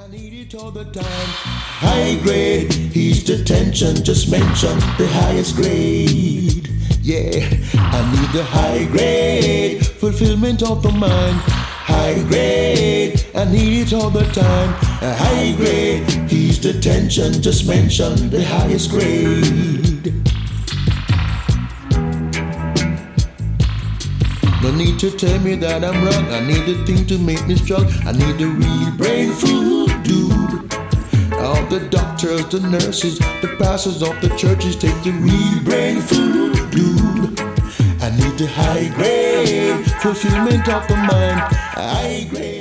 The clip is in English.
I need it all the time. High grade, he's the tension. Just mention the highest grade. Yeah, I need the high grade fulfillment of the mind. High grade, I need it all the time. High grade, he's the tension. Just mention the highest grade. No need to tell me that I'm wrong. I need the thing to make me strong. I need the real brain food, dude. All the doctors, the nurses, the pastors of the churches take the real brain food, dude. I need the high grade fulfillment of the mind. High grade.